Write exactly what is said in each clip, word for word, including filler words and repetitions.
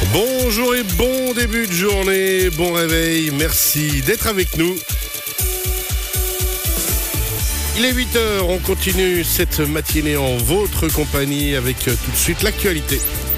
Bonjour et bon début de journée, bon réveil, merci d'être avec nous. Il est huit heures, on continue cette matinée en votre compagnie avec tout de suite l'actualité.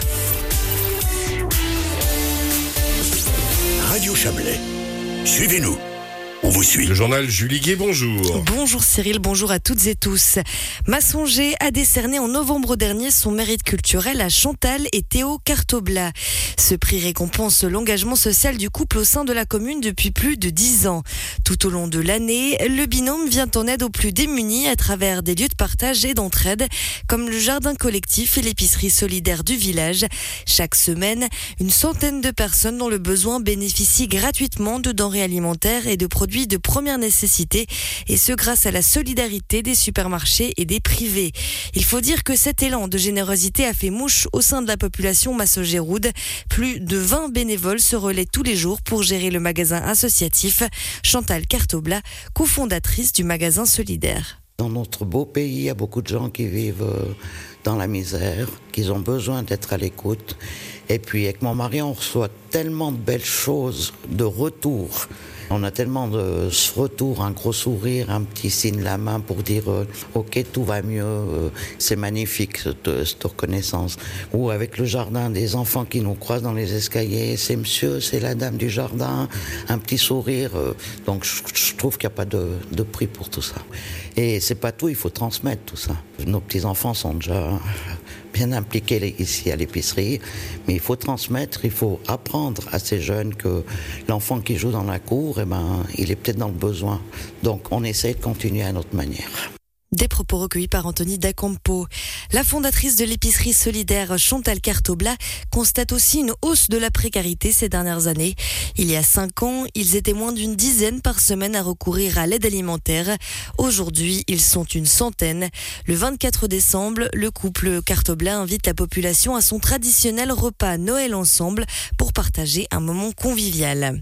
Radio Chablais, suivez-nous. On vous suit. Le journal Julie Gué, bonjour. Bonjour Cyril, bonjour à toutes et tous. Massonger a décerné en novembre dernier son mérite culturel à Chantal et Théo Cartobla. Ce prix récompense l'engagement social du couple au sein de la commune depuis plus de dix ans. Tout au long de l'année, le binôme vient en aide aux plus démunis à travers des lieux de partage et d'entraide, comme le jardin collectif et l'épicerie solidaire du village. Chaque semaine, une centaine de personnes dont le besoin bénéficient gratuitement de denrées alimentaires et de produits de première nécessité, et ce grâce à la solidarité des supermarchés et des privés. Il faut dire que cet élan de générosité a fait mouche au sein de la population massogéroude. Plus de vingt bénévoles se relaient tous les jours pour gérer le magasin associatif. Chantal Cartobla, cofondatrice du magasin solidaire. Dans notre beau pays, il y a beaucoup de gens qui vivent dans la misère, qui ont besoin d'être à l'écoute. Et puis avec mon mari, on reçoit tellement de belles choses de retour. On a tellement de retour, un gros sourire, un petit signe de la main pour dire euh, « Ok, tout va mieux, euh, c'est magnifique cette, cette reconnaissance ». Ou avec le jardin, des enfants qui nous croisent dans les escaliers, « C'est monsieur, c'est la dame du jardin », un petit sourire. Euh, donc je, je trouve qu'il n'y a pas de, de prix pour tout ça. Et c'est pas tout, il faut transmettre tout ça. Nos petits-enfants sont déjà bien impliqués ici à l'épicerie, mais il faut transmettre, il faut apprendre à ces jeunes que l'enfant qui joue dans la cour, eh ben, il est peut-être dans le besoin. Donc on essaie de continuer à notre manière. Des propos recueillis par Anthony Dacampo. La fondatrice de l'épicerie solidaire Chantal Cartobla constate aussi une hausse de la précarité ces dernières années. Il y a cinq ans, ils étaient moins d'une dizaine par semaine à recourir à l'aide alimentaire. Aujourd'hui, ils sont une centaine. Le vingt-quatre décembre, le couple Cartobla invite la population à son traditionnel repas Noël ensemble pour partager un moment convivial.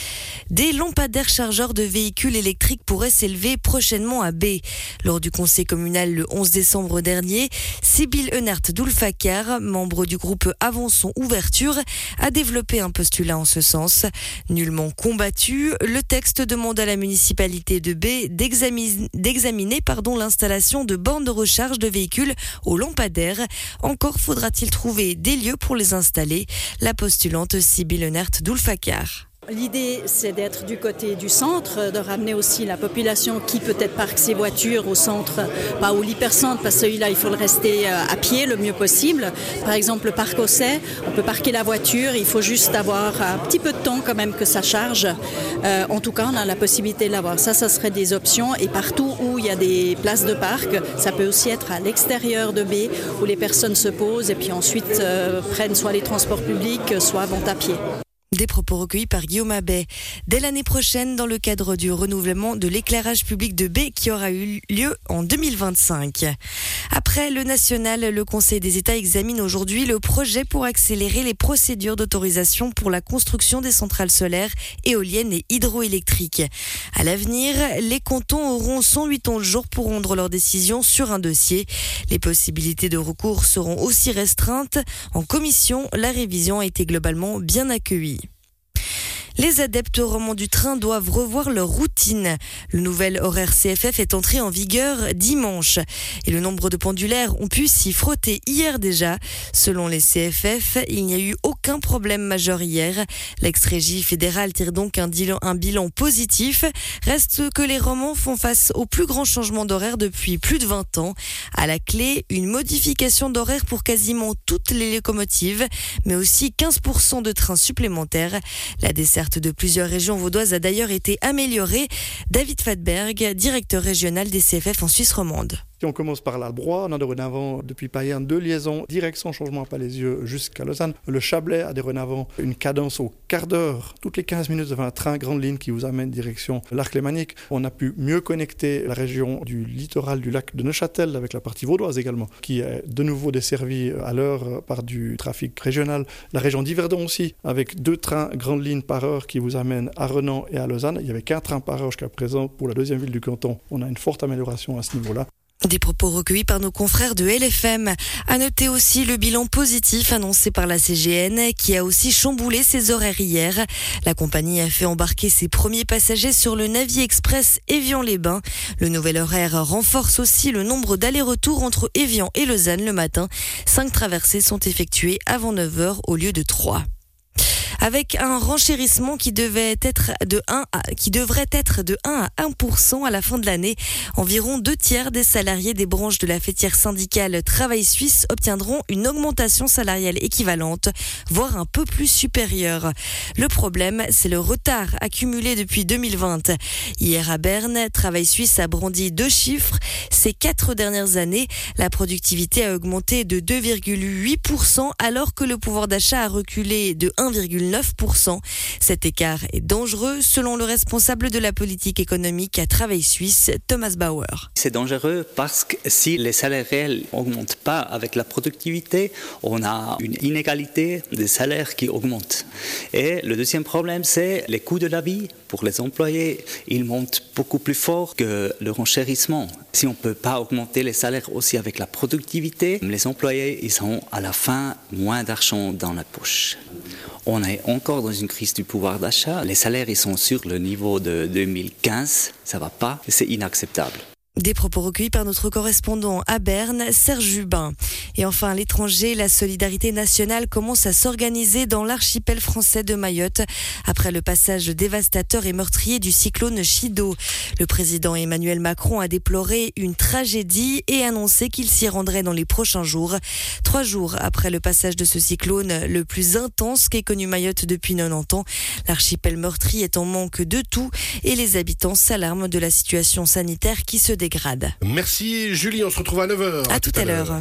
Des lampadaires chargeurs de véhicules électriques pourraient s'élever prochainement à B. Lors du conseil communal le onze décembre dernier, Sybille Eunert Doulfakar, membre du groupe Avançons Ouverture, a développé un postulat en ce sens. Nullement combattu, le texte demande à la municipalité de B d'examiner, d'examiner pardon, l'installation de bornes de recharge de véhicules aux lampadaires. Encore faudra-t-il trouver des lieux pour les installer. La postulante Sybille Eunert Doulfakar. L'idée, c'est d'être du côté du centre, de ramener aussi la population qui peut-être parque ses voitures au centre, pas au l'hypercentre, parce que celui-là, il faut le rester à pied le mieux possible. Par exemple, le parc Osset, on peut parquer la voiture, il faut juste avoir un petit peu de temps quand même que ça charge. Euh, en tout cas, on a la possibilité de l'avoir. Ça, ça serait des options. Et partout où il y a des places de parc, ça peut aussi être à l'extérieur de B, où les personnes se posent et puis ensuite euh, prennent soit les transports publics, soit vont à pied. Des propos recueillis par Guillaume Abbé. Dès l'année prochaine, dans le cadre du renouvellement de l'éclairage public de B qui aura eu lieu en deux mille vingt-cinq. Après le national, le Conseil des États examine aujourd'hui le projet pour accélérer les procédures d'autorisation pour la construction des centrales solaires, éoliennes et hydroélectriques. À l'avenir, les cantons auront cent huit jours pour rendre leur décision sur un dossier. Les possibilités de recours seront aussi restreintes. En commission, la révision a été globalement bien accueillie. Les adeptes romans du train doivent revoir leur routine. Le nouvel horaire C F F est entré en vigueur dimanche et le nombre de pendulaires ont pu s'y frotter hier déjà. Selon les C F F, il n'y a eu aucun problème majeur hier. L'ex-régie fédérale tire donc un bilan, un bilan positif. Reste que les romans font face au plus grand changement d'horaire depuis plus de vingt ans. À la clé, une modification d'horaire pour quasiment toutes les locomotives, mais aussi quinze pour cent de trains supplémentaires. La desserte de plusieurs régions vaudoises a d'ailleurs été améliorée. David Fadberg, directeur régional des C F F en Suisse romande. Si on commence par l'Albrois, on a dorénavant, depuis Payerne, deux liaisons direct sans changement à Palaisieux jusqu'à Lausanne. Le Chablais a dorénavant une cadence au quart d'heure, toutes les quinze minutes, devant un train grande ligne qui vous amène direction l'Arc lémanique. On a pu mieux connecter la région du littoral du lac de Neuchâtel avec la partie vaudoise également, qui est de nouveau desservie à l'heure par du trafic régional. La région d'Yverdon aussi, avec deux trains grande ligne par heure qui vous amènent à Renan et à Lausanne. Il n'y avait qu'un train par heure jusqu'à présent pour la deuxième ville du canton. On a une forte amélioration à ce niveau-là. Des propos recueillis par nos confrères de L F M. À noter aussi le bilan positif annoncé par la C G N qui a aussi chamboulé ses horaires hier. La compagnie a fait embarquer ses premiers passagers sur le Navy Express Évian-les-Bains. Le nouvel horaire renforce aussi le nombre d'allers-retours entre Évian et Lausanne le matin. Cinq traversées sont effectuées avant neuf heures au lieu de trois. Avec un renchérissement qui devait être de un à, qui devrait être de un à un pour cent à la fin de l'année, environ deux tiers des salariés des branches de la fêtière syndicale Travail Suisse obtiendront une augmentation salariale équivalente, voire un peu plus supérieure. Le problème, c'est le retard accumulé depuis deux mille vingt. Hier à Berne, Travail Suisse a brandi deux chiffres. Ces quatre dernières années, la productivité a augmenté de deux virgule huit pour cent alors que le pouvoir d'achat a reculé de un virgule neuf pour cent. Cet écart est dangereux selon le responsable de la politique économique à Travail Suisse, Thomas Bauer. C'est dangereux parce que si les salaires réels n'augmentent pas avec la productivité, on a une inégalité des salaires qui augmente. Et le deuxième problème, c'est les coûts de la vie. Pour les employés, ils montent beaucoup plus fort que le renchérissement. Si on ne peut pas augmenter les salaires aussi avec la productivité, les employés, ils ont à la fin moins d'argent dans la poche. On est encore dans une crise du pouvoir d'achat. Les salaires, ils sont sur le niveau de deux mille quinze. Ça ne va pas. C'est inacceptable. Des propos recueillis par notre correspondant à Berne, Serge Jubin. Et enfin, à l'étranger, la solidarité nationale commence à s'organiser dans l'archipel français de Mayotte après le passage dévastateur et meurtrier du cyclone Chido. Le président Emmanuel Macron a déploré une tragédie et annoncé qu'il s'y rendrait dans les prochains jours. Trois jours après le passage de ce cyclone, le plus intense qu'ait connu Mayotte depuis quatre-vingt-dix ans, l'archipel meurtri est en manque de tout et les habitants s'alarment de la situation sanitaire qui se dégrade. Merci Julie, on se retrouve à neuf heures. À, à tout, tout à l'heure.